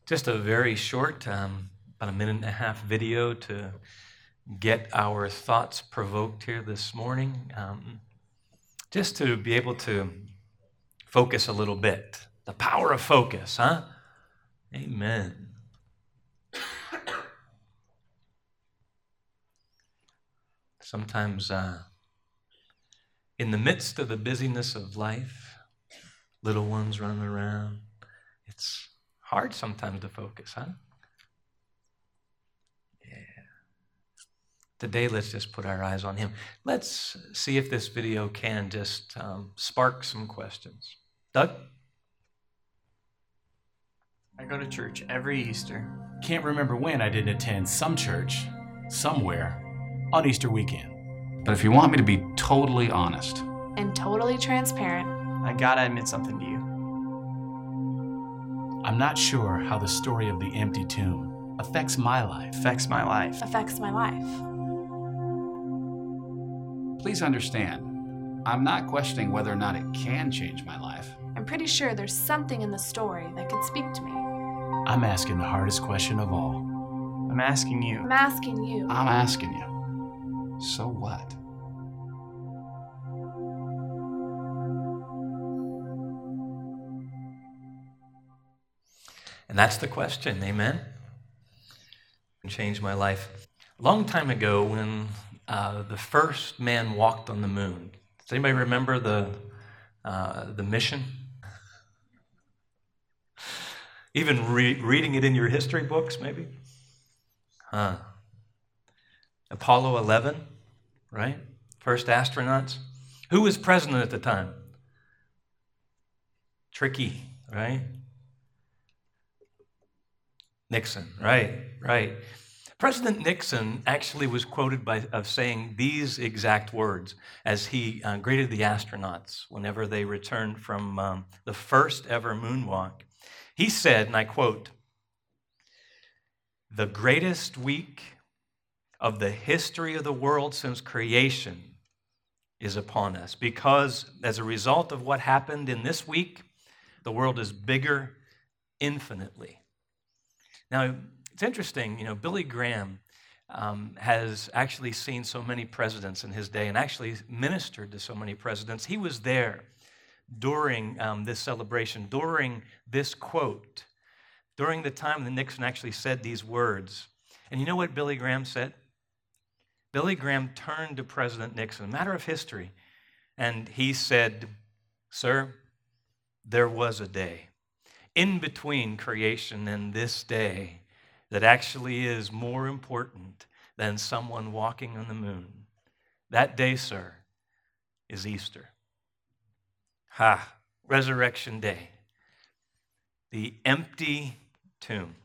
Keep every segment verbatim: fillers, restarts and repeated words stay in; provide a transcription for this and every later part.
Just a very short, um, about a minute and a half video to get our thoughts provoked here this morning. Um, just to be able to focus a little bit. The power of focus, huh? Amen. Sometimes uh, in the midst of the busyness of life, little ones running around, it's hard sometimes to focus, huh? Today, let's just put our eyes on him. Let's see if this video can just um, spark some questions. Doug? I go to church every Easter. Can't remember when I didn't attend some church, somewhere, on Easter weekend. But if you want me to be totally honest and totally transparent, I gotta admit something to you. I'm not sure how the story of the empty tomb affects my life. Affects my life. affects my life. please understand, I'm not questioning whether or not it can change my life. I'm pretty sure there's something in the story that could speak to me. I'm asking the hardest question of all. I'm asking you. I'm asking you. I'm asking you, so what? And that's the question, amen? Changed my life. A long time ago when uh, the first man walked on the moon. Does anybody remember the, uh, the mission? Even re- reading it in your history books, maybe? Huh. Apollo eleven, right? First astronauts. Who was president at the time? Tricky, right? Nixon, right, right. President Nixon actually was quoted by of saying these exact words as he uh, greeted the astronauts whenever they returned from um, the first ever moonwalk. He said, and I quote, "The greatest week of the history of the world since creation is upon us, because as a result of what happened in this week, the world is bigger infinitely." Now, it's interesting, you know, Billy Graham um, has actually seen so many presidents in his day and actually ministered to so many presidents. He was there during um, this celebration, during this quote, during the time that Nixon actually said these words. And you know what Billy Graham said? Billy Graham turned to President Nixon, a matter of history, and he said, "Sir, there was a day in between creation and this day that actually is more important than someone walking on the moon. That day, sir, is Easter." Ha, Resurrection Day, the empty tomb.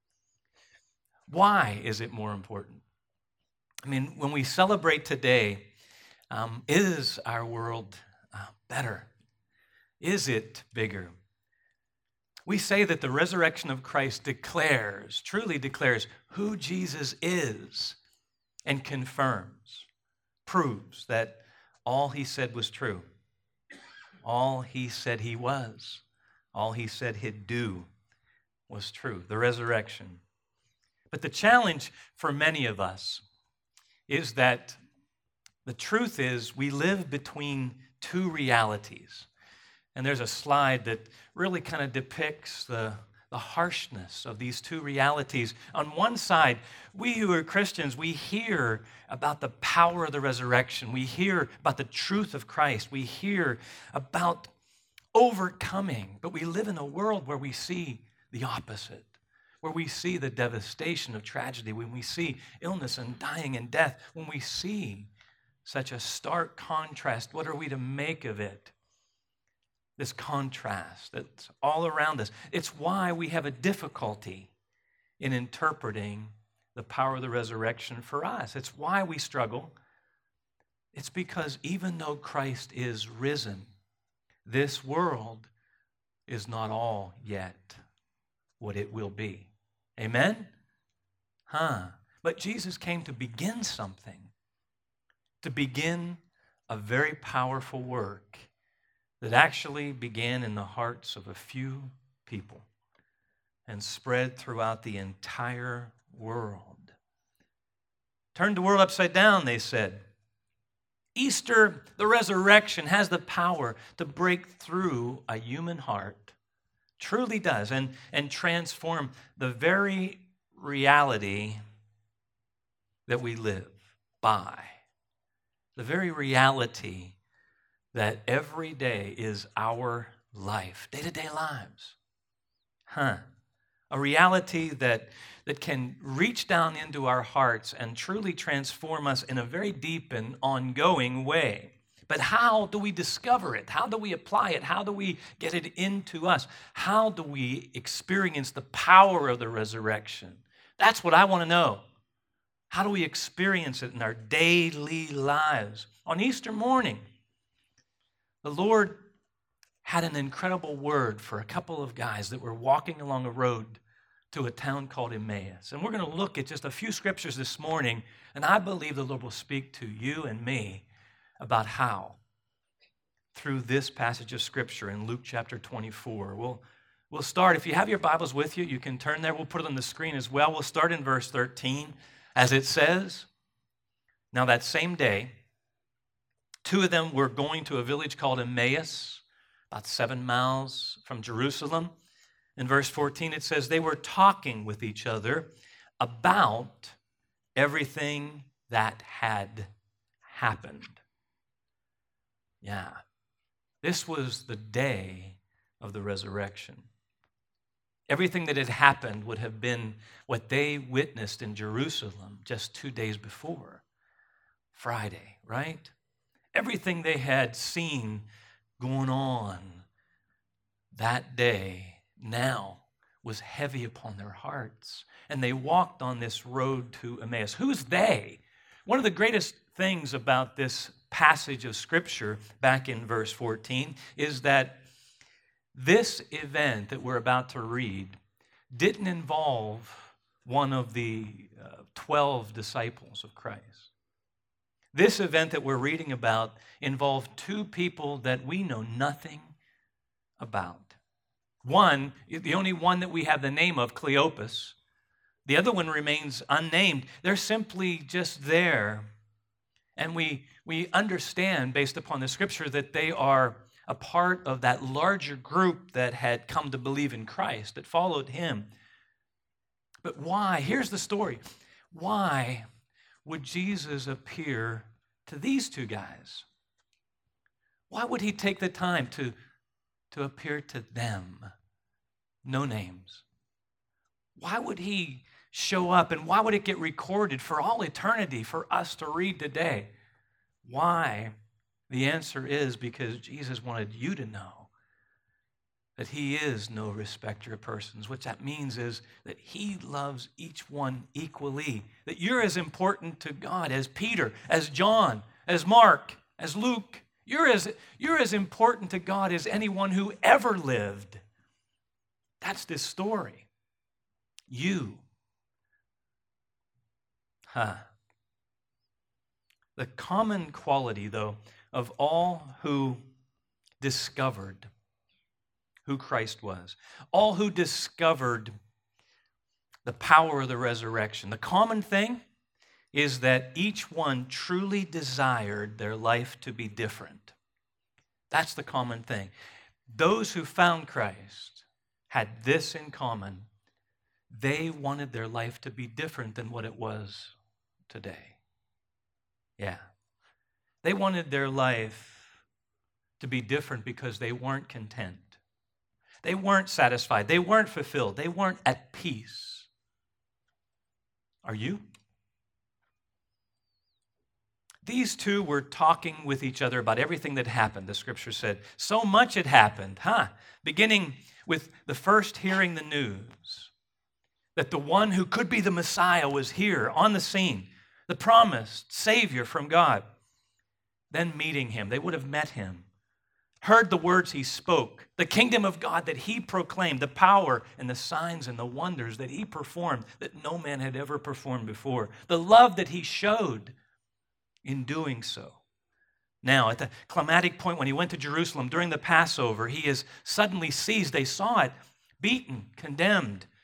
Why is it more important? I mean, when we celebrate today, um, is our world uh, better? Is it bigger? We say that the resurrection of Christ declares, truly declares, who Jesus is and confirms, proves that all he said was true. All he said he was, all he said he'd do was true, the resurrection. But the challenge for many of us is that the truth is we live between two realities. And there's a slide that really kind of depicts the, the harshness of these two realities. On one side, we who are Christians, we hear about the power of the resurrection. We hear about the truth of Christ. We hear about overcoming. But we live in a world where we see the opposite, where we see the devastation of tragedy, when we see illness and dying and death, when we see such a stark contrast. What are we to make of it? This contrast that's all around us. It's why we have a difficulty in interpreting the power of the resurrection for us. It's why we struggle. It's because even though Christ is risen, this world is not all yet what it will be. Amen? Huh. But Jesus came to begin something, to begin a very powerful work that actually began in the hearts of a few people. and spread throughout the entire world. Turned the world upside down, they said. Easter, the resurrection, has the power to break through a human heart, truly does, and, and transform the very reality that we live by. The very reality that every day is our life, day-to-day lives. Huh. A reality that, that can reach down into our hearts and truly transform us in a very deep and ongoing way. But how do we discover it? How do we apply it? How do we get it into us? How do we experience the power of the resurrection? That's what I want to know. How do we experience it in our daily lives? On Easter morning, the Lord had an incredible word for a couple of guys that were walking along a road to a town called Emmaus. And we're going to look at just a few scriptures this morning, and I believe the Lord will speak to you and me about how, through this passage of Scripture in Luke chapter twenty-four. We'll, we'll start, if you have your Bibles with you, you can turn there. We'll put it on the screen as well. We'll start in verse thirteen, as it says, "Now that same day, two of them were going to a village called Emmaus, about seven miles from Jerusalem." In verse fourteen, it says, "They were talking with each other about everything that had happened." Yeah, this was the day of the resurrection. Everything that had happened would have been what they witnessed in Jerusalem just two days before, Friday, right? Everything they had seen going on that day now was heavy upon their hearts. And they walked on this road to Emmaus. Who's they? One of the greatest things about this passage of Scripture back in verse fourteen is that this event that we're about to read didn't involve one of the uh, twelve disciples of Christ. This event that we're reading about involved two people that we know nothing about. One, the only one that we have the name of, Cleopas. The other one remains unnamed. They're simply just there. And we, we understand, based upon the Scripture, that they are a part of that larger group that had come to believe in Christ, that followed him. But why? Here's the story. Why would Jesus appear to these two guys? Why would he take the time to, to appear to them? No names. Why would he show up, and why would it get recorded for all eternity for us to read today? Why? The answer is because Jesus wanted you to know that he is no respecter of persons. What that means is that he loves each one equally, that you're as important to God as Peter, as John, as Mark, as Luke. You're as, you're as important to God as anyone who ever lived. That's this story. You. Huh. The common quality, though, of all who discovered who Christ was, all who discovered the power of the resurrection, the common thing is that each one truly desired their life to be different. That's the common thing. Those who found Christ had this in common. They wanted their life to be different than what it was today. Yeah. They wanted their life to be different because they weren't content. They weren't satisfied. They weren't fulfilled. They weren't at peace. Are you? These two were talking with each other about everything that happened, the Scripture said. So much had happened, huh? Beginning with the first hearing the news that the one who could be the Messiah was here on the scene, the promised Savior from God. Then meeting him, they would have met him, heard the words he spoke, the kingdom of God that he proclaimed, the power and the signs and the wonders that he performed that no man had ever performed before, the love that he showed in doing so. Now, at the climatic point when he went to Jerusalem during the Passover, he is suddenly seized. They saw it, beaten, condemned,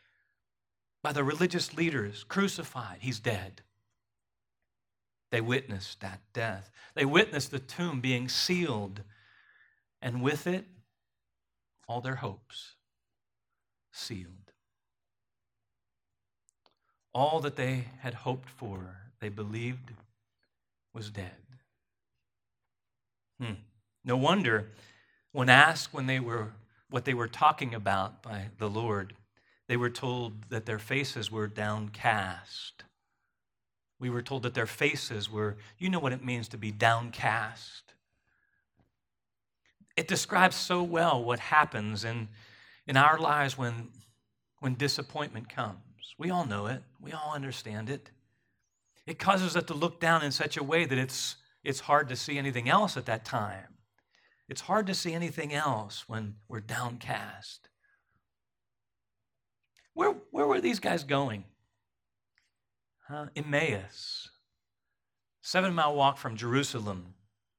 by the religious leaders, crucified. He's dead. They witnessed that death. They witnessed the tomb being sealed, and with it, all their hopes sealed. All that they had hoped for, they believed, was dead. Hmm. No wonder, when asked when they were what they were talking about by the Lord, they were told that their faces were downcast. We were told that their faces were, you know what it means to be downcast. It describes so well what happens in, in our lives when, when disappointment comes. We all know it. We all understand it. It causes us to look down in such a way that it's, it's hard to see anything else at that time. It's hard to see anything else when we're downcast. Where, where were these guys going? Huh? Emmaus, seven-mile walk from Jerusalem.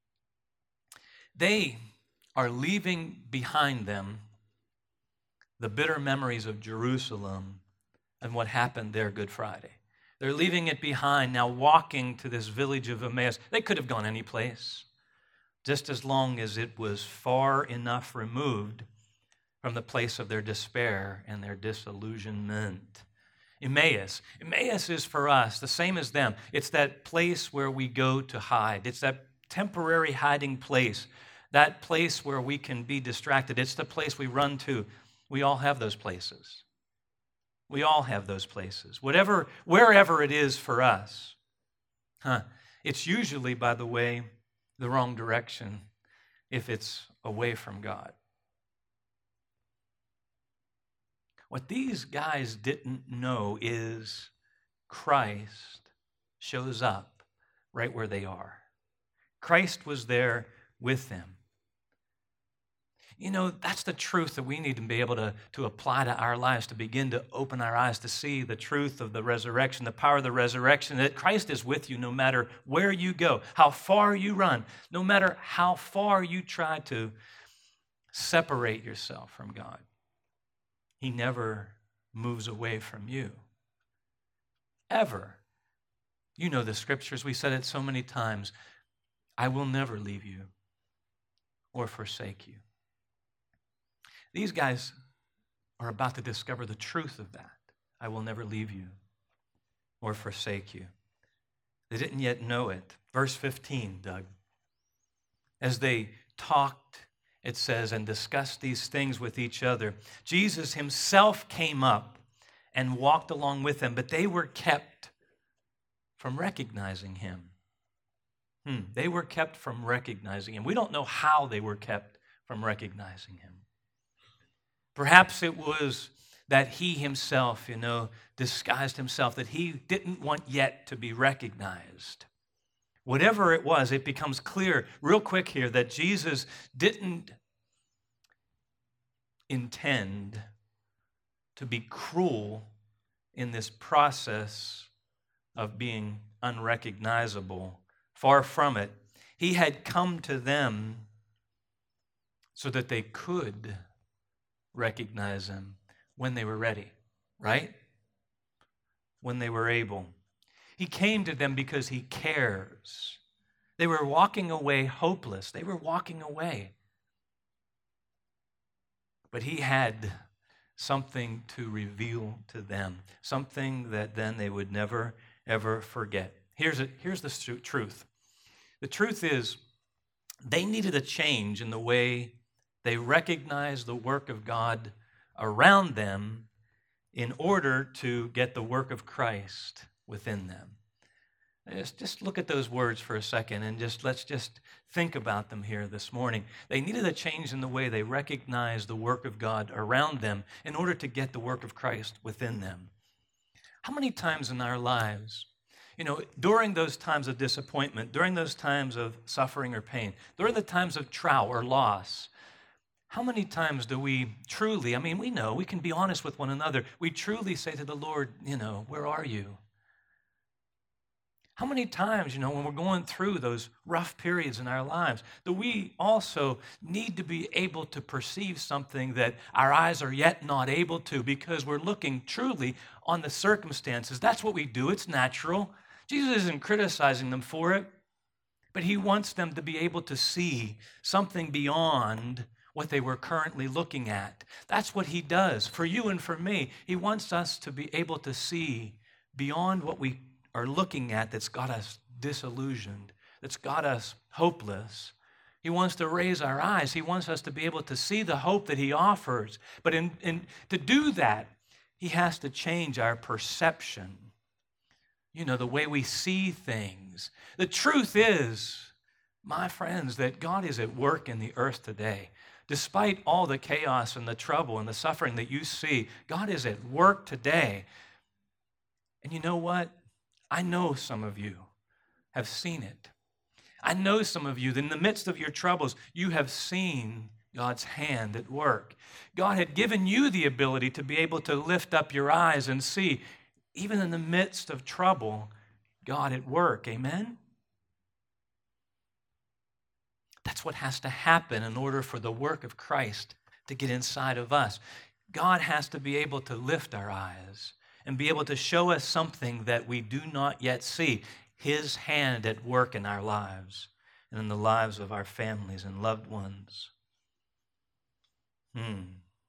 They are leaving behind them the bitter memories of Jerusalem and what happened there Good Friday. They're leaving it behind, now walking to this village of Emmaus. They could have gone any place, just as long as it was far enough removed from the place of their despair and their disillusionment. Emmaus. Emmaus is for us the same as them. It's that place where we go to hide. It's that temporary hiding place, that place where we can be distracted. It's the place we run to. We all have those places. We all have those places. Whatever, wherever it is for us. Huh. It's usually, by the way, the wrong direction if it's away from God. What these guys didn't know is Christ shows up right where they are. Christ was there with them. You know, that's the truth that we need to be able to, to apply to our lives, to begin to open our eyes to see the truth of the resurrection, the power of the resurrection, that Christ is with you no matter where you go, how far you run, no matter how far you try to separate yourself from God. He never moves away from you. Ever. You know the scriptures. We said it so many times. I will never leave you or forsake you. These guys are about to discover the truth of that. I will never leave you or forsake you. They didn't yet know it. Verse fifteen, Doug. As they talked, it says, and discussed these things with each other, Jesus himself came up and walked along with them, but they were kept from recognizing him. Hmm. They were kept from recognizing him. We don't know how they were kept from recognizing him. Perhaps it was that he himself, you know, disguised himself, that he didn't want yet to be recognized. Whatever it was, it becomes clear real quick here that Jesus didn't intend to be cruel in this process of being unrecognizable. Far from it. He had come to them so that they could recognize him when they were ready, right? When they were able. He came to them because he cares. They were walking away hopeless. They were walking away. But he had something to reveal to them, something that then they would never, ever forget. Here's, a, here's the truth. The truth is, they needed a change in the way they recognized the work of God around them in order to get the work of Christ within them. Just, just look at those words for a second and just let's just think about them here this morning. They needed a change in the way they recognized the work of God around them in order to get the work of Christ within them. How many times in our lives, you know, during those times of disappointment, during those times of suffering or pain, during the times of trial or loss, how many times do we truly, I mean, we know, we can be honest with one another, we truly say to the Lord, you know, where are you? How many times, you know, when we're going through those rough periods in our lives, that we also need to be able to perceive something that our eyes are yet not able to because we're looking truly on the circumstances. That's what we do. It's natural. Jesus isn't criticizing them for it, but he wants them to be able to see something beyond what they were currently looking at. That's what he does for you and for me. He wants us to be able to see beyond what we are looking at that's got us disillusioned, that's got us hopeless. He wants to raise our eyes. He wants us to be able to see the hope that he offers. But in, in, to do that, he has to change our perception. You know, the way we see things. The truth is, my friends, that God is at work in the earth today. Despite all the chaos and the trouble and the suffering that you see, God is at work today. And you know what? I know some of you have seen it. I know some of you, that in the midst of your troubles, you have seen God's hand at work. God had given you the ability to be able to lift up your eyes and see, even in the midst of trouble, God at work. Amen? That's what has to happen in order for the work of Christ to get inside of us. God has to be able to lift our eyes and be able to show us something that we do not yet see, his hand at work in our lives and in the lives of our families and loved ones. Hmm.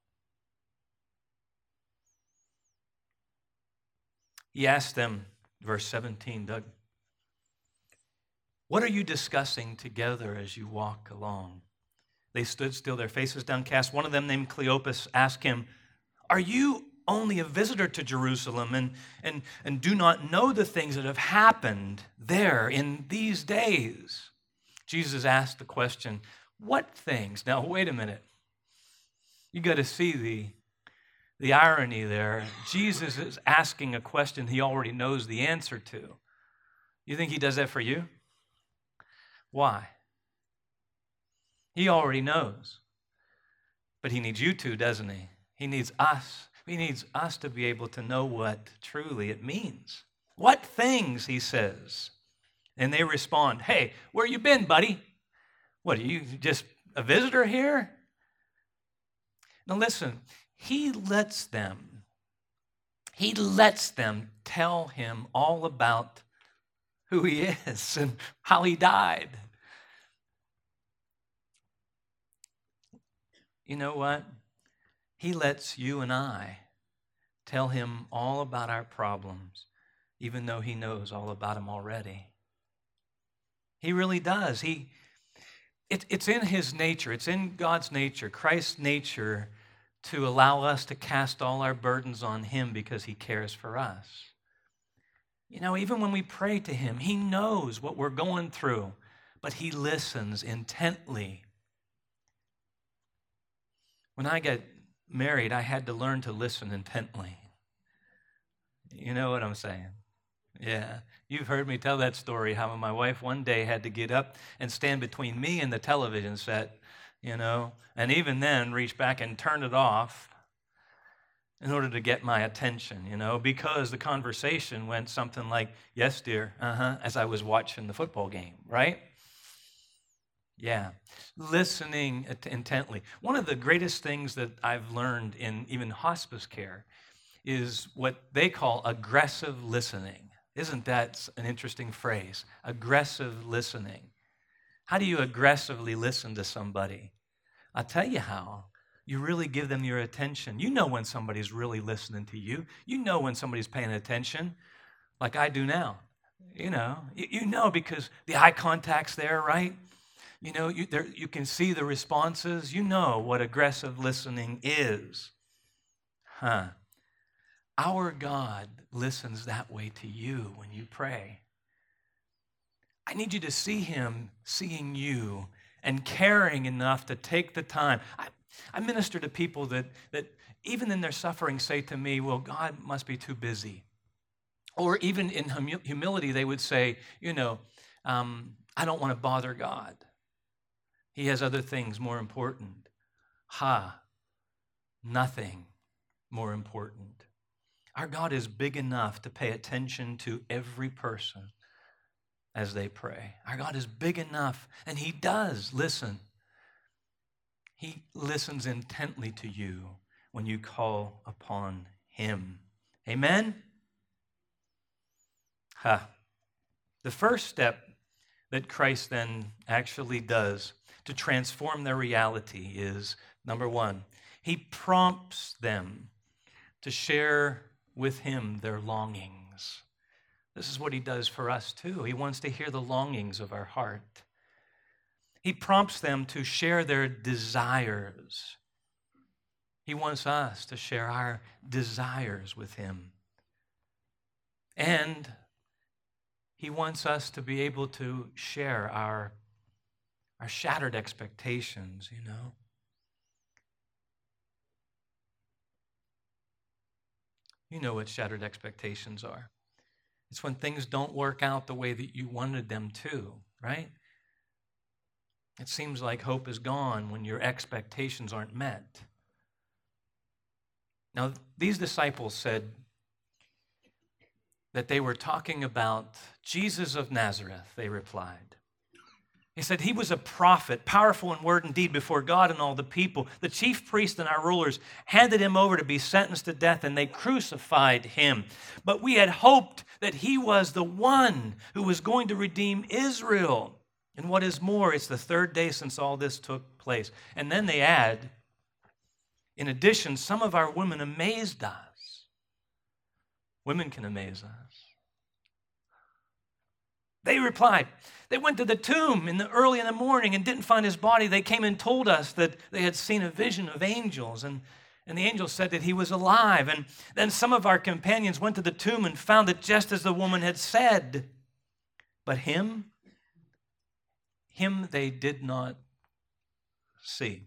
He asked them, verse seventeen, Doug, what are you discussing together as you walk along? They stood still, their faces downcast. One of them, named Cleopas, asked him, are you only a visitor to Jerusalem and, and, and do not know the things that have happened there in these days? Jesus asked the question, what things? Now, wait a minute. You got to see the, the irony there. Jesus is asking a question he already knows the answer to. You think he does that for you? Why? He already knows. But he needs you to, doesn't he? He needs us. He needs us to be able to know what truly it means. What things, he says. And they respond, hey, where you been, buddy? What, are you just a visitor here? Now listen, he lets them, he lets them tell him all about who he is and how he died. You know what? He lets you and I tell him all about our problems, even though he knows all about them already. He really does. He, it, it's in his nature. It's in God's nature, Christ's nature, to allow us to cast all our burdens on him because he cares for us. You know, even when we pray to him, he knows what we're going through, but he listens intently. When I got married, I had to learn to listen intently. You know what I'm saying? Yeah. You've heard me tell that story, how my wife one day had to get up and stand between me and the television set, you know, and even then reach back and turn it off in order to get my attention, you know, because the conversation went something like, yes, dear, uh-huh, as I was watching the football game, right? Yeah, listening intently. One of the greatest things that I've learned in even hospice care is what they call aggressive listening. Isn't that an interesting phrase? Aggressive listening. How do you aggressively listen to somebody? I'll tell you how. You really give them your attention. You know when somebody's really listening to you. You know when somebody's paying attention, like I do now. You know, you, you know because the eye contact's there, right? You know, you, there, you can see the responses. You know what aggressive listening is. Huh. Our God listens that way to you when you pray. I need you to see him seeing you and caring enough to take the time. I, I minister to people that, that even in their suffering say to me, well, God must be too busy. Or even in hum- humility, they would say, you know, um, I don't want to bother God. He has other things more important. Ha, nothing more important. Our God is big enough to pay attention to every person as they pray. Our God is big enough, and he does listen. He listens intently to you when you call upon him. Amen? Huh. The first step that Christ then actually does to transform their reality is, number one, he prompts them to share with him their longings. This is what he does for us too. He wants to hear the longings of our heart. He prompts them to share their desires. He wants us to share our desires with him. And he wants us to be able to share our, our shattered expectations, you know. You know what shattered expectations are. It's when things don't work out the way that you wanted them to, right? It seems like hope is gone when your expectations aren't met. Now, these disciples said that they were talking about Jesus of Nazareth, they replied. He said he was a prophet, powerful in word and deed before God and all the people. The chief priests and our rulers handed him over to be sentenced to death, and they crucified him. But we had hoped that he was the one who was going to redeem Israel. And what is more, it's the third day since all this took place. And then they add, in addition, some of our women amazed us. Women can amaze us. They replied, they went to the tomb in the early in the morning and didn't find his body. They came and told us that they had seen a vision of angels, and, and the angels said that he was alive. And then some of our companions went to the tomb and found it just as the woman had said. But him, him they did not see.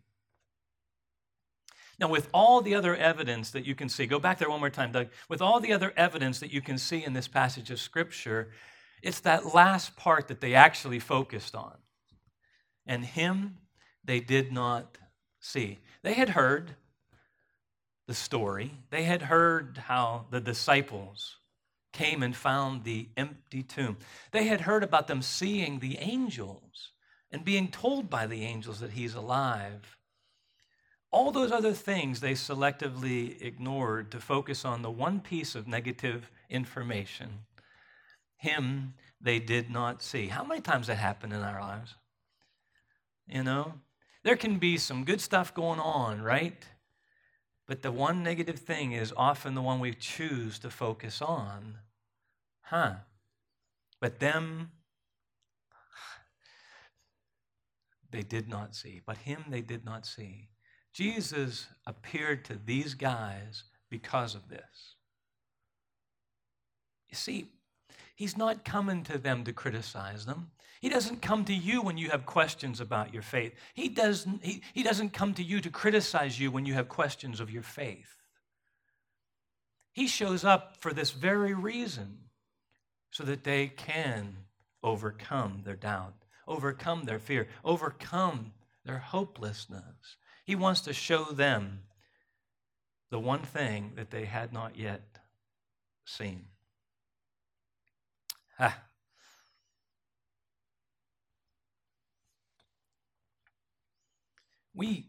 Now, with all the other evidence that you can see, go back there one more time, Doug. With all the other evidence that you can see in this passage of Scripture, it's that last part that they actually focused on. And him they did not see. They had heard the story. They had heard how the disciples came and found the empty tomb. They had heard about them seeing the angels and being told by the angels that he's alive. All those other things they selectively ignored to focus on the one piece of negative information. Him they did not see. How many times that happened in our lives? You know, there can be some good stuff going on, right? But the one negative thing is often the one we choose to focus on. Huh. But them, they did not see. But him they did not see. Jesus appeared to these guys because of this. You see, he's not coming to them to criticize them. He doesn't come to you when you have questions about your faith. He doesn't, he, he doesn't come to you to criticize you when you have questions of your faith. He shows up for this very reason, so that they can overcome their doubt, overcome their fear, overcome their hopelessness. He wants to show them the one thing that they had not yet seen. Ah. We,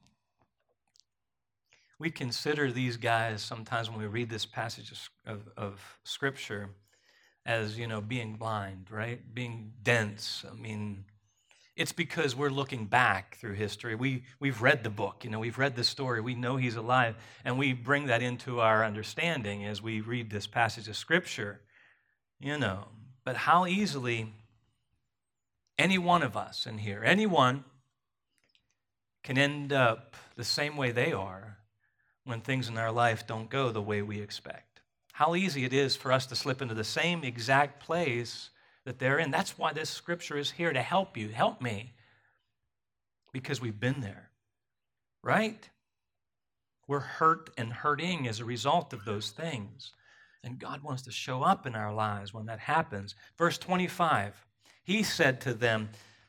we consider these guys sometimes when we read this passage of, of, of Scripture as, you know, being blind, right? Being dense. I mean, it's because we're looking back through history. We, we've read the book, you know, we've read the story. We know he's alive, and we bring that into our understanding as we read this passage of Scripture, you know. But how easily any one of us in here, anyone, can end up the same way they are when things in our life don't go the way we expect. How easy it is for us to slip into the same exact place that they're in. That's why this Scripture is here, to help you, help me, because we've been there, right? We're hurt and hurting as a result of those things. And God wants to show up in our lives when that happens. Verse twenty-five, he said to them,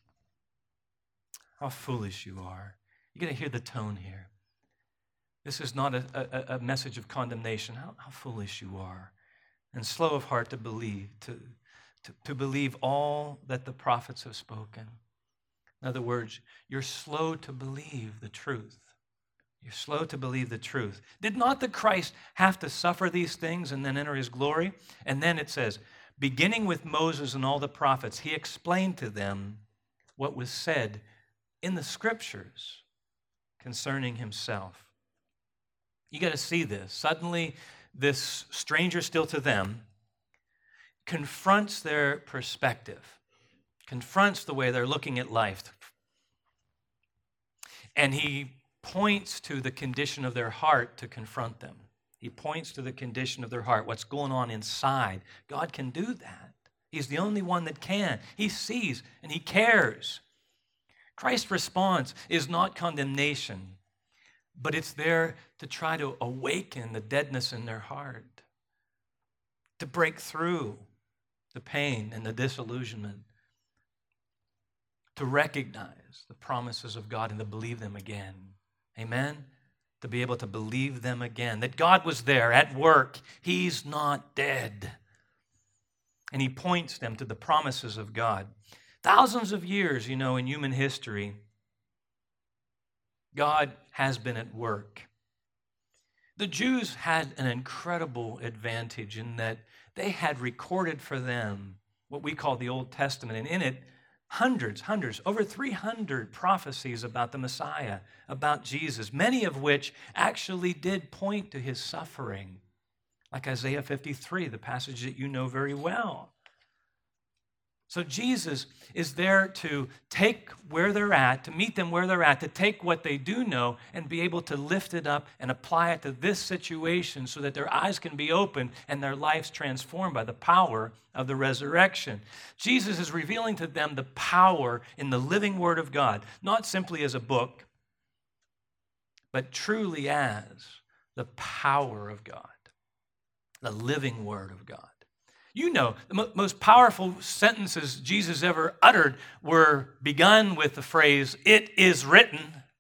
how foolish you are. You got to hear the tone here. This is not a, a, a message of condemnation. How, how foolish you are. And slow of heart to believe, to, to, to believe all that the prophets have spoken. In other words, you're slow to believe the truth. You're slow to believe the truth. Did not the Christ have to suffer these things and then enter his glory? And then it says, beginning with Moses and all the prophets, he explained to them what was said in the scriptures concerning himself. You got to see this. Suddenly, this stranger still to them confronts their perspective, confronts the way they're looking at life. And he points to the condition of their heart to confront them. He points to the condition of their heart, what's going on inside. God can do that. He's the only one that can. He sees and he cares. Christ's response is not condemnation, but it's there to try to awaken the deadness in their heart, to break through the pain and the disillusionment, to recognize the promises of God and to believe them again. Amen? To be able to believe them again, that God was there at work. He's not dead. And he points them to the promises of God. Thousands of years, you know, in human history, God has been at work. The Jews had an incredible advantage in that they had recorded for them what we call the Old Testament, and in it, Hundreds, hundreds, over three hundred prophecies about the Messiah, about Jesus, many of which actually did point to his suffering, like Isaiah fifty-three, the passage that you know very well. So Jesus is there to take where they're at, to meet them where they're at, to take what they do know and be able to lift it up and apply it to this situation so that their eyes can be opened and their lives transformed by the power of the resurrection. Jesus is revealing to them the power in the living Word of God, not simply as a book, but truly as the power of God, the living Word of God. You know, the mo- most powerful sentences Jesus ever uttered were begun with the phrase, "It is written,"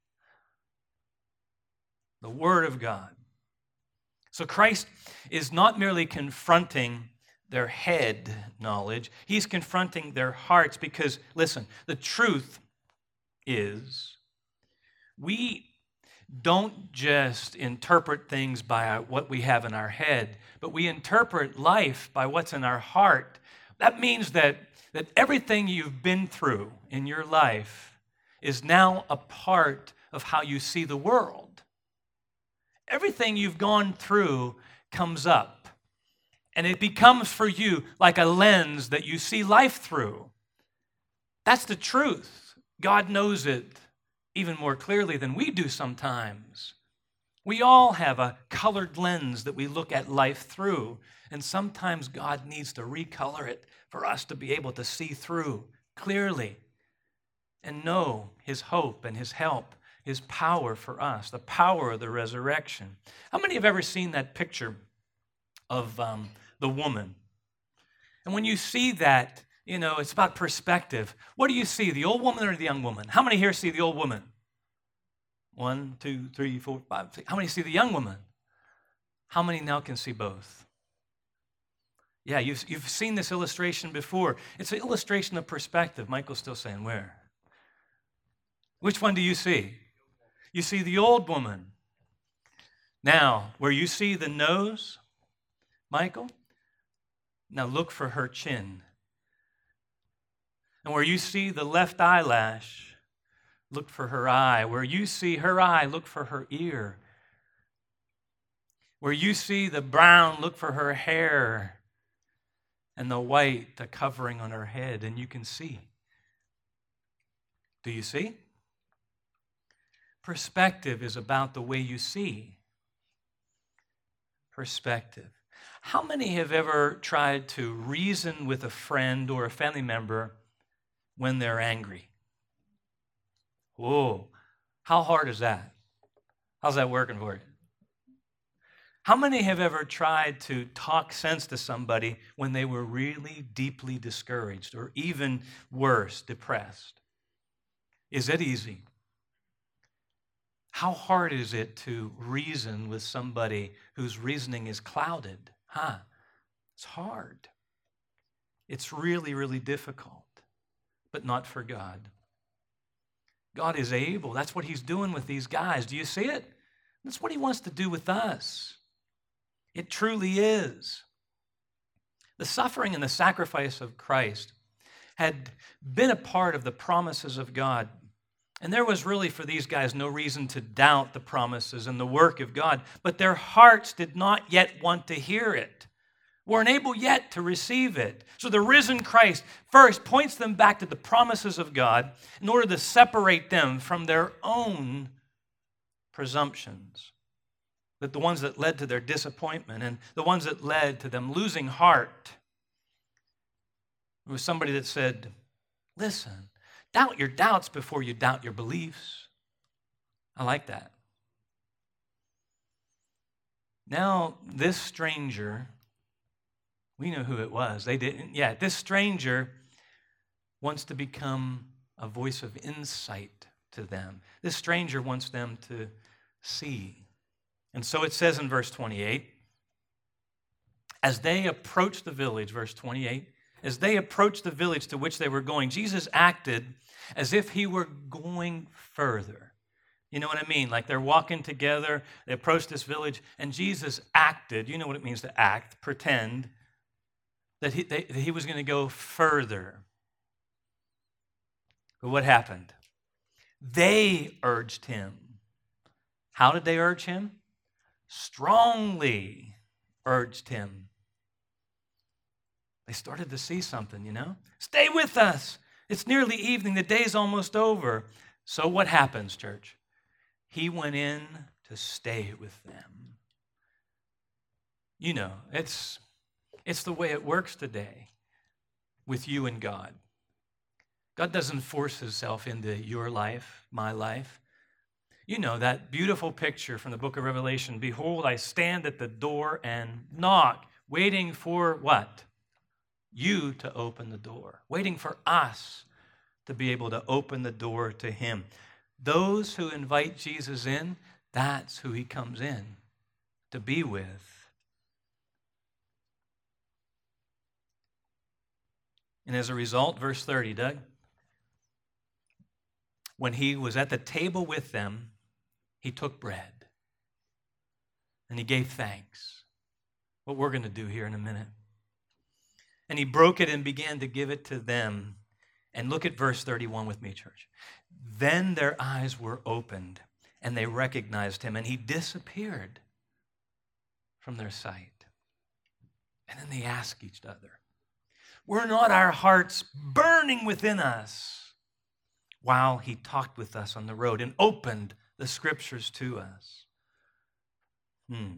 the Word of God. So Christ is not merely confronting their head knowledge, he's confronting their hearts because, listen, the truth is we don't just interpret things by what we have in our head, but we interpret life by what's in our heart. That means that, that everything you've been through in your life is now a part of how you see the world. Everything you've gone through comes up, and it becomes for you like a lens that you see life through. That's the truth. God knows it even more clearly than we do sometimes. We all have a colored lens that we look at life through, and sometimes God needs to recolor it for us to be able to see through clearly and know his hope and his help, his power for us, the power of the resurrection. How many have ever seen that picture of um, the woman? And when you see that, you know, it's about perspective. What do you see, the old woman or the young woman? How many here see the old woman? One, two, three, four, five, six. How many see the young woman? How many now can see both? Yeah, you've, you've seen this illustration before. It's an illustration of perspective. Michael's still saying where? Which one do you see? You see the old woman. Now, where you see the nose, Michael, now look for her chin. And where you see the left eyelash, look for her eye. Where you see her eye, look for her ear. Where you see the brown, look for her hair. And the white, the covering on her head. And you can see. Do you see? Perspective is about the way you see. Perspective. How many have ever tried to reason with a friend or a family member when they're angry? Whoa, how hard is that? How's that working for you? How many have ever tried to talk sense to somebody when they were really deeply discouraged or even worse, depressed? Is it easy? How hard is it to reason with somebody whose reasoning is clouded? Huh? It's hard. It's really, really difficult, but not for God. God is able. That's what he's doing with these guys. Do you see it? That's what he wants to do with us. It truly is. The suffering and the sacrifice of Christ had been a part of the promises of God. And there was really for these guys no reason to doubt the promises and the work of God, but their hearts did not yet want to hear it, weren't able yet to receive it. So the risen Christ first points them back to the promises of God in order to separate them from their own presumptions, that the ones that led to their disappointment and the ones that led to them losing heart. There was somebody that said, listen, doubt your doubts before you doubt your beliefs. I like that. Now, this stranger, we know who it was. They didn't. Yeah, this stranger wants to become a voice of insight to them. This stranger wants them to see. And so it says in verse twenty-eight, as they approached the village, verse twenty-eight, as they approached the village to which they were going, Jesus acted as if he were going further. You know what I mean? Like they're walking together, they approached this village, and Jesus acted. You know what it means to act, pretend, that he, they, that he was going to go further. But what happened? They urged him. How did they urge him? Strongly urged him. They started to see something, you know? Stay with us. It's nearly evening. The day's almost over. So what happens, church? He went in to stay with them. You know, it's, it's the way it works today with you and God. God doesn't force himself into your life, my life. You know, that beautiful picture from the book of Revelation. Behold, I stand at the door and knock, waiting for what? You to open the door, waiting for us to be able to open the door to him. Those who invite Jesus in, that's who he comes in to be with. And as a result, verse thirty, Doug, when he was at the table with them, he took bread and he gave thanks. What we're going to do here in a minute. And he broke it and began to give it to them. And look at verse thirty-one with me, church. Then their eyes were opened, and they recognized him, and he disappeared from their sight. And then they asked each other, were not our hearts burning within us while he talked with us on the road and opened the scriptures to us? Hmm.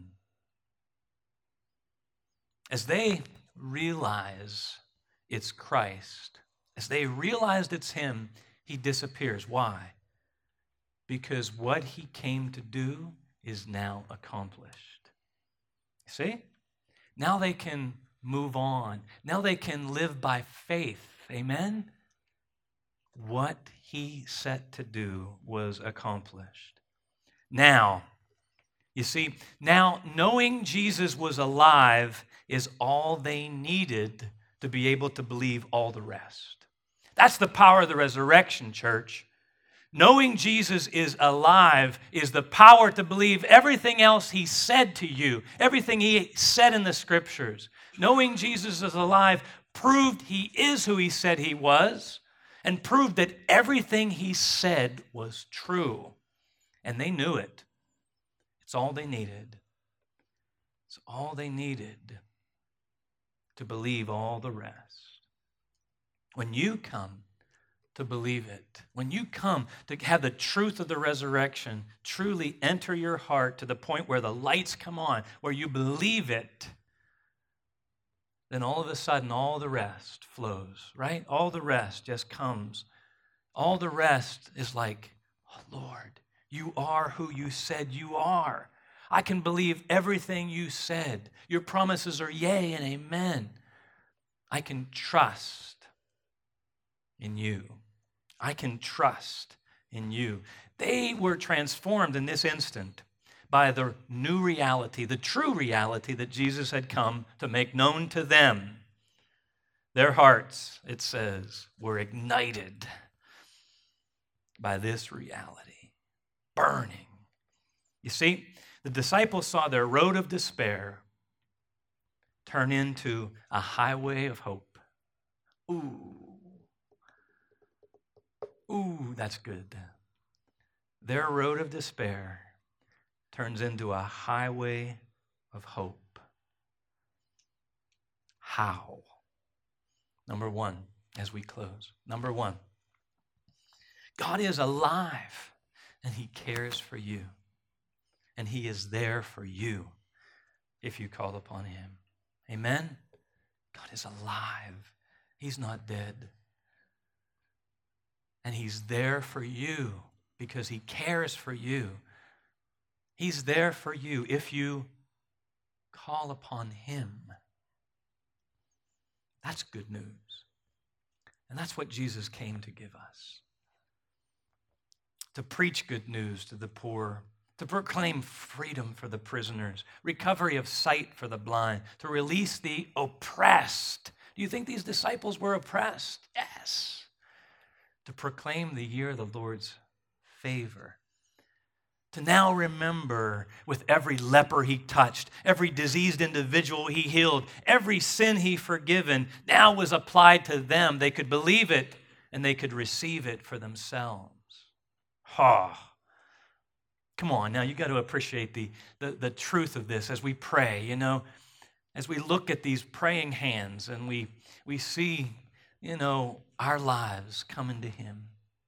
As they realize it's Christ, as they realized it's him, he disappears. Why? Because what he came to do is now accomplished. See? Now they can move on. Now they can live by faith. Amen? What he set to do was accomplished. Now, you see, now knowing Jesus was alive is all they needed to be able to believe all the rest. That's the power of the resurrection, church. Knowing Jesus is alive is the power to believe everything else he said to you, everything he said in the scriptures. Knowing Jesus is alive proved he is who he said he was and proved that everything he said was true. And they knew it. It's all they needed. It's all they needed to believe all the rest. When you come to believe it, when you come to have the truth of the resurrection truly enter your heart to the point where the lights come on, where you believe it, then all of a sudden all the rest flows, right? All the rest just comes. All the rest is like, oh, Lord, you are who you said you are. I can believe everything you said. Your promises are yea and amen. I can trust in you. I can trust in you. They were transformed in this instant by the new reality, the true reality that Jesus had come to make known to them. Their hearts, it says, were ignited by this reality, burning. You see, the disciples saw their road of despair turn into a highway of hope. Ooh. Ooh, that's good. Their road of despair turns into a highway of hope. How? Number one, as we close. Number one, God is alive and he cares for you. And he is there for you if you call upon him. Amen? God is alive. He's not dead. And he's there for you because he cares for you. He's there for you if you call upon him. That's good news. And that's what Jesus came to give us. To preach good news to the poor, to proclaim freedom for the prisoners, recovery of sight for the blind, to release the oppressed. Do you think these disciples were oppressed? Yes. To proclaim the year of the Lord's favor. To now remember with every leper he touched, every diseased individual he healed, every sin he forgiven, now was applied to them. They could believe it and they could receive it for themselves. Ha! Oh. Come on, now you got to appreciate the, the, the truth of this as we pray, you know, as we look at these praying hands and we, we see, you know, our lives coming to him.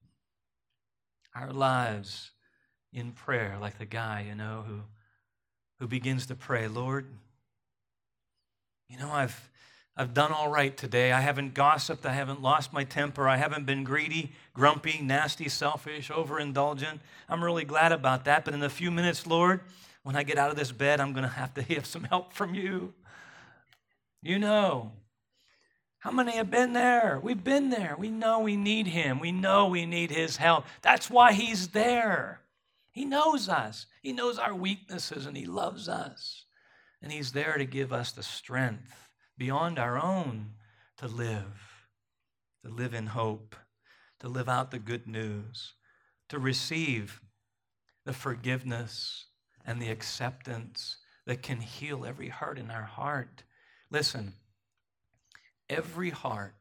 Our lives in prayer, like the guy, you know, who, who begins to pray, Lord, you know, I've, I've done all right today. I haven't gossiped. I haven't lost my temper. I haven't been greedy, grumpy, nasty, selfish, overindulgent. I'm really glad about that. But in a few minutes, Lord, when I get out of this bed, I'm going to have to have some help from you. You know. How many have been there? We've been there. We know we need him. We know we need his help. That's why he's there. He knows us. He knows our weaknesses, and he loves us. And he's there to give us the strength beyond our own to live, to live in hope, to live out the good news, to receive the forgiveness and the acceptance that can heal every hurt in our heart. Listen, every heart,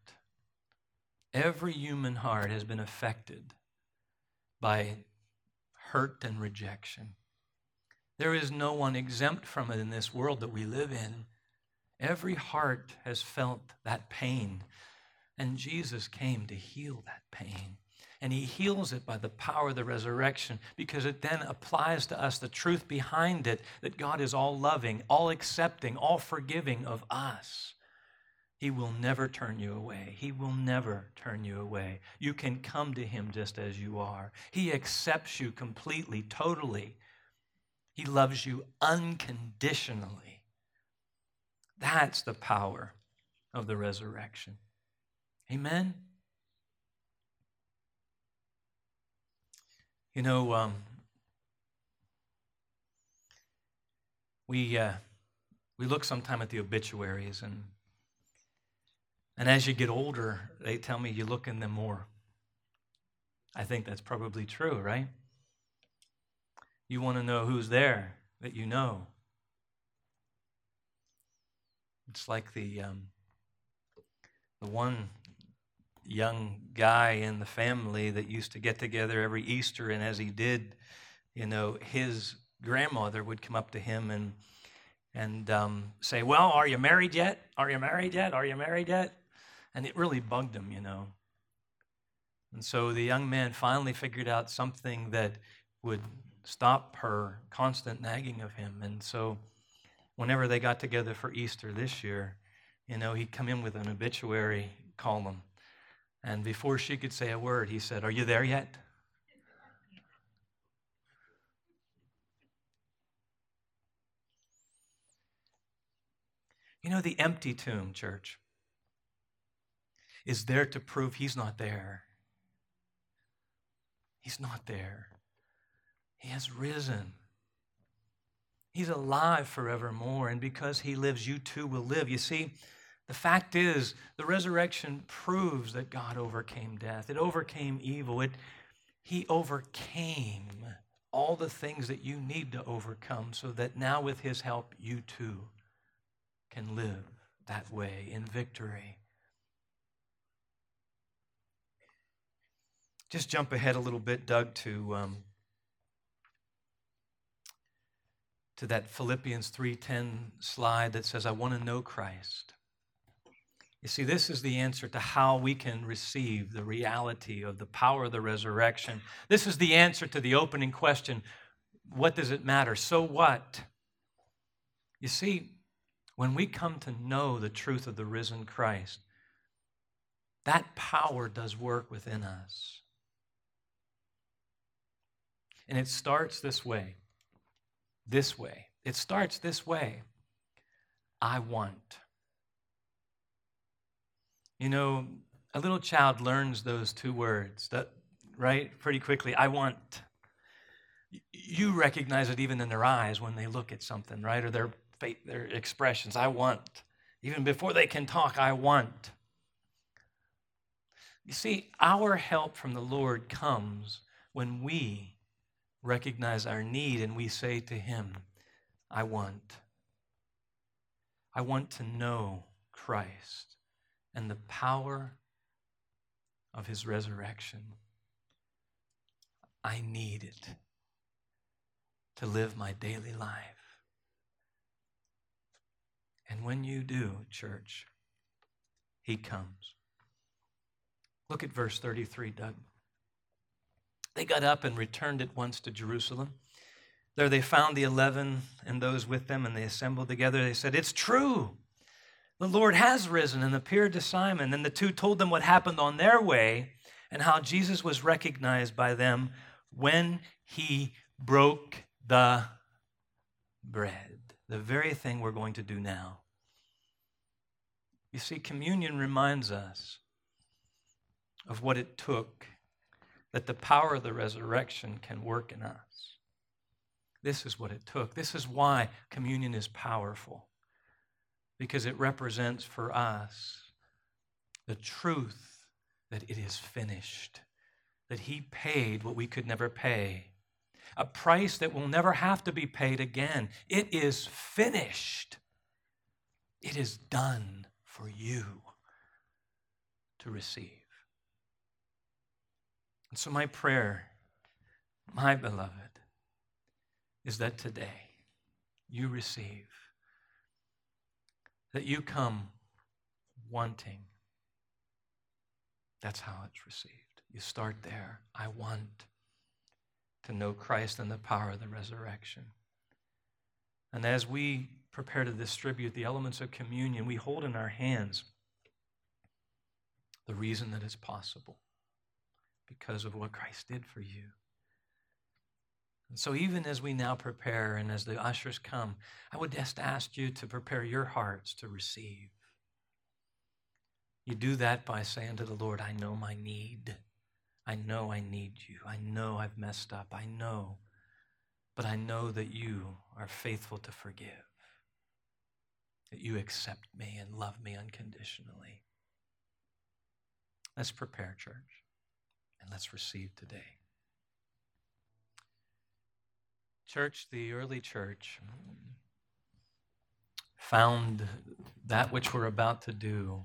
every human heart has been affected by hurt and rejection. There is no one exempt from it in this world that we live in. Every heart has felt that pain, and Jesus came to heal that pain. And he heals it by the power of the resurrection because it then applies to us the truth behind it, that God is all loving, all accepting, all forgiving of us. He will never turn you away. He will never turn you away. You can come to him just as you are. He accepts you completely, totally. He loves you unconditionally. That's the power of the resurrection. Amen? You know, um, we uh, we look sometime at the obituaries, and and as you get older, they tell me you look in them more. I think that's probably true, right? You want to know who's there that you know. It's like the um, the one young guy in the family that used to get together every Easter, and as he did, you know, his grandmother would come up to him and and um, say, "Well, are you married yet? Are you married yet? Are you married yet?" And it really bugged him, you know. And so the young man finally figured out something that would stop her constant nagging of him, and so whenever they got together for Easter this year, you know, he'd come in with an obituary column. And before she could say a word, he said, "Are you there yet?" You know, the empty tomb, church, is there to prove he's not there. He's not there. He has risen. He's alive forevermore, and because he lives, you too will live. You see, The fact is, the resurrection proves that God overcame death. It overcame evil. It, he overcame all the things that you need to overcome so that now with his help, you too can live that way in victory. Just jump ahead a little bit, Doug, to, um, to that Philippians three ten slide that says, I want to know Christ. You see, this is the answer to how we can receive the reality of the power of the resurrection. This is the answer to the opening question, what does it matter? So what? You see, when we come to know the truth of the risen Christ, that power does work within us. And it starts this way, this way. It starts this way. I want. You know, a little child learns those two words, that, right, pretty quickly. I want. You recognize it even in their eyes when they look at something, right, or their their expressions. I want. Even before they can talk, I want. You see, our help from the Lord comes when we recognize our need and we say to him, I want. I want to know Christ and the power of his resurrection. I need it to live my daily life. And when you do, church, he comes. Look at verse thirty-three, Doug. They got up and returned at once to Jerusalem. There they found the eleven and those with them, and they assembled together. They said, it's true. The Lord has risen and appeared to Simon. And the two told them what happened on their way and how Jesus was recognized by them when he broke the bread. The very thing we're going to do now. You see, communion reminds us of what it took that the power of the resurrection can work in us. This is what it took. This is why communion is powerful. Because it represents for us the truth that it is finished. That he paid what we could never pay. A price that will never have to be paid again. It is finished. It is done for you to receive. And so my prayer, my beloved, is that today you receive, that you come wanting. That's how it's received. You start there. I want to know Christ and the power of the resurrection. And as we prepare to distribute the elements of communion, we hold in our hands the reason that it's possible. Because of what Christ did for you. And so even as we now prepare and as the ushers come, I would just ask you to prepare your hearts to receive. You do that by saying to the Lord, I know my need. I know I need you. I know I've messed up. I know. But I know that you are faithful to forgive. That you accept me and love me unconditionally. Let's prepare, church. And let's receive today. Church, the early church found that which we're about to do,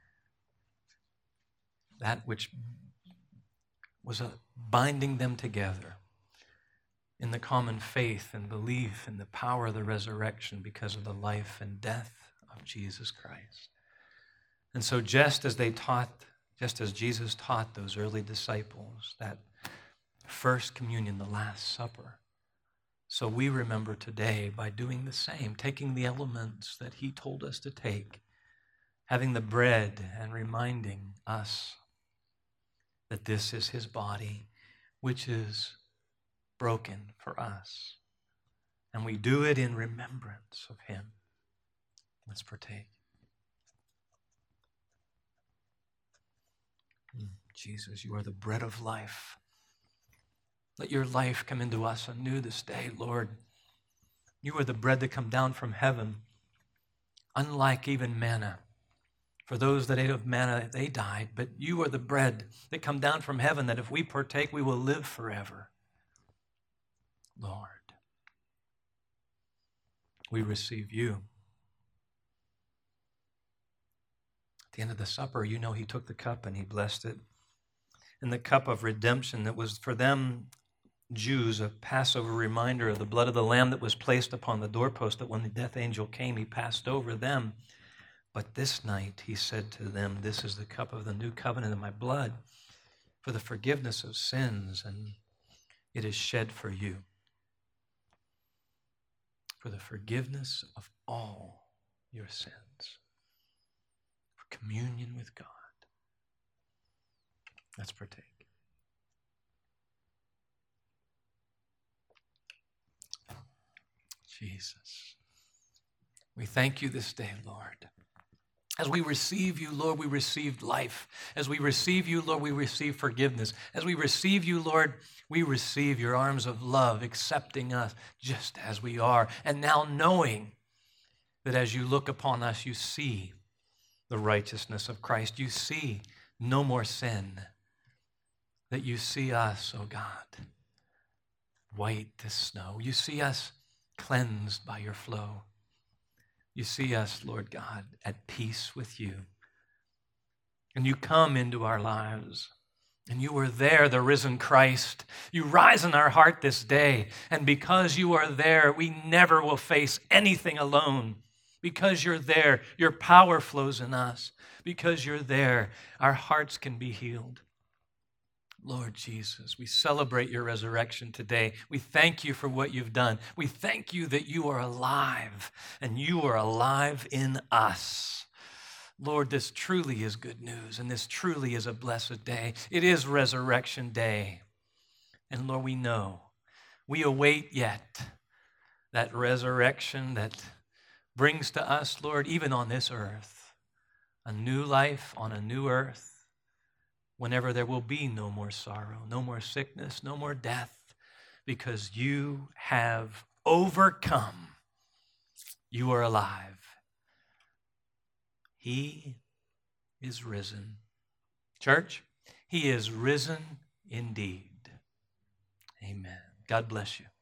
that which was a binding them together in the common faith and belief in the power of the resurrection because of the life and death of Jesus Christ. And so just as they taught Just as Jesus taught those early disciples that first communion, the Last Supper, so we remember today by doing the same, taking the elements that he told us to take, having the bread and reminding us that this is his body, which is broken for us. And we do it in remembrance of him. Let's partake. Jesus, you are the bread of life. Let your life come into us anew this day, Lord. You are the bread that come down from heaven, unlike even manna. For those that ate of manna, they died, but you are the bread that come down from heaven, that if we partake, we will live forever. Lord, we receive you. At the end of the supper, you know, he took the cup and he blessed it. And the cup of redemption that was for them, Jews, a Passover reminder of the blood of the Lamb that was placed upon the doorpost, that when the death angel came, he passed over them. But this night he said to them, this is the cup of the new covenant in my blood for the forgiveness of sins, and it is shed for you for the forgiveness of all your sins, for communion with God. Let's partake. Jesus, we thank you this day, Lord. As we receive you, Lord, we receive life. As we receive you, Lord, we receive forgiveness. As we receive you, Lord, we receive your arms of love, accepting us just as we are. And now knowing that as you look upon us, you see the righteousness of Christ. You see no more sin. That you see us, oh God, white as snow. You see us cleansed by your flow. You see us, Lord God, at peace with you. And you come into our lives. And you are there, the risen Christ. You rise in our heart this day. And because you are there, we never will face anything alone. Because you're there, your power flows in us. Because you're there, our hearts can be healed. Lord Jesus, we celebrate your resurrection today. We thank you for what you've done. We thank you that you are alive, and you are alive in us. Lord, this truly is good news, and this truly is a blessed day. It is Resurrection Day. And Lord, we know, we await yet that resurrection that brings to us, Lord, even on this earth, a new life on a new earth, whenever there will be no more sorrow, no more sickness, no more death, because you have overcome. You are alive. He is risen. Church, he is risen indeed. Amen. God bless you.